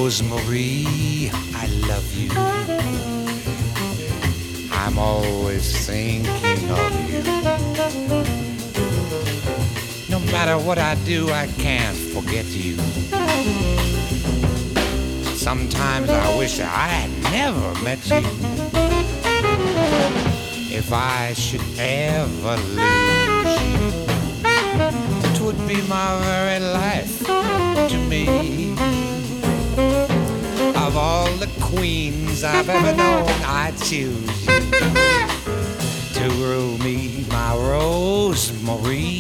Rosemary, I love you. I'm always thinking of you. No matter what I do, I can't forget you. Sometimes I wish I had never met you. If I should ever lose you, it would be my very life to me. Of all the queens I've ever known, I'd choose you to rule me, my Rosemary.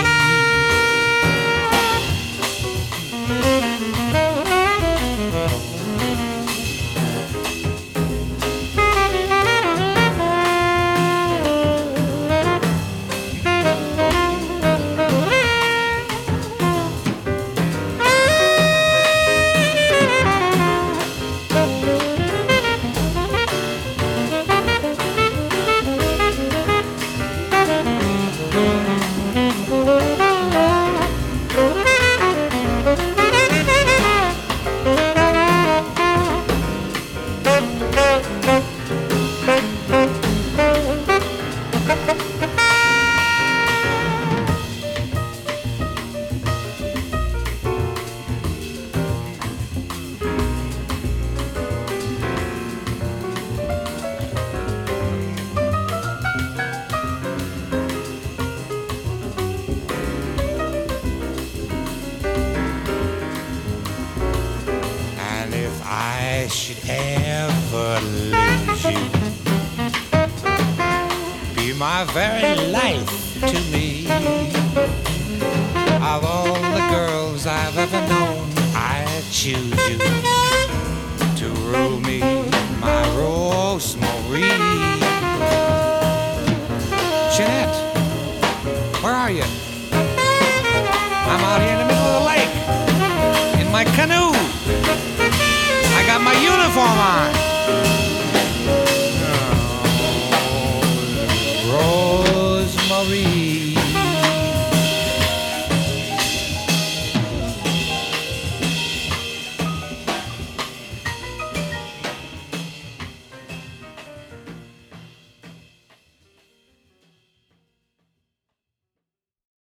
I should ever lose you, be my very life to me. Of all the girls I've ever known, I choose you to rule me, my Rosemary. Jeanette, where are you? I'm out here in the middle of the lake in my canoe. I got my uniform on.